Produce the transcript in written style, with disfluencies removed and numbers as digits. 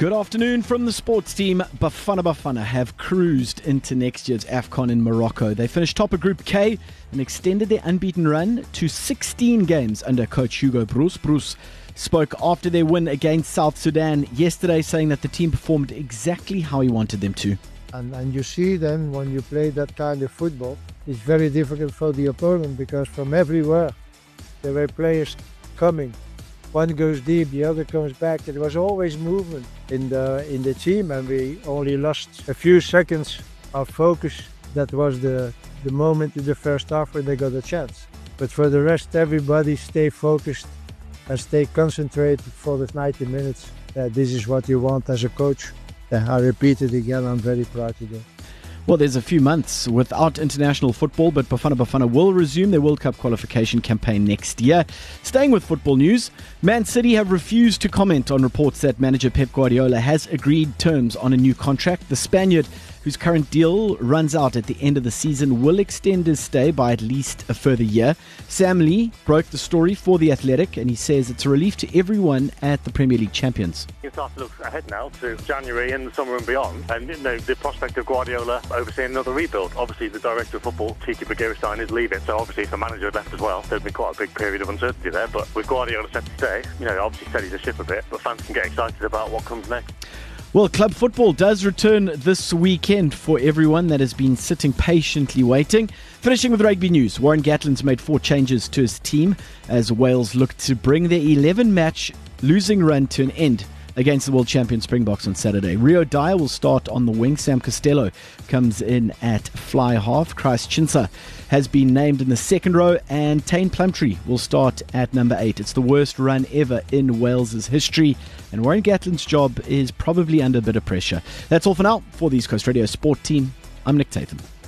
Good afternoon from the sports team. Bafana have cruised into next year's AFCON in Morocco. They finished top of Group K and extended their unbeaten run to 16 games under coach Hugo Broos. Broos spoke after their win against South Sudan yesterday, saying that the team performed exactly how he wanted them to. And you see then when you play that kind of football, it's very difficult for the opponent because from everywhere there were players coming. One goes deep, the other comes back. There was always movement in the team, and we only lost a few seconds of focus. That was the moment in the first half when they got a chance. But for the rest, everybody stay focused and stay concentrated for the 90 minutes. This is what you want as a coach. I repeat it again, I'm very proud today. Well, there's a few months without international football, but Bafana will resume their World Cup qualification campaign next year. Staying with football news, Man City have refused to comment on reports that manager Pep Guardiola has agreed terms on a new contract. The Spaniard, whose current deal runs out at the end of the season, will extend his stay by at least a further year. Sam Lee broke the story for The Athletic, and he says it's a relief to everyone at the Premier League champions. You start to look ahead now to January and the summer and beyond, and the prospect of Guardiola overseeing another rebuild. Obviously, the director of football, Tiki Begiristain, is leaving, so obviously if the manager had left as well, there'd been quite a big period of uncertainty there. But with Guardiola set to stay, obviously steadies the ship a bit, but fans can get excited about what comes next. Well, club football does return this weekend for everyone that has been sitting patiently waiting. Finishing with rugby news, Warren Gatland's made 4 changes to his team as Wales look to bring their 11-match losing run to an end against the world champion Springboks on Saturday. Rio Dyer will start on the wing. Sam Costello comes in at fly half. Christ Chinsa has been named in the second row, and Tane Plumtree will start at number 8. It's the worst run ever in Wales' history, and Warren Gatland's job is probably under a bit of pressure. That's all for now. For the East Coast Radio Sport Team, I'm Nick Tatham.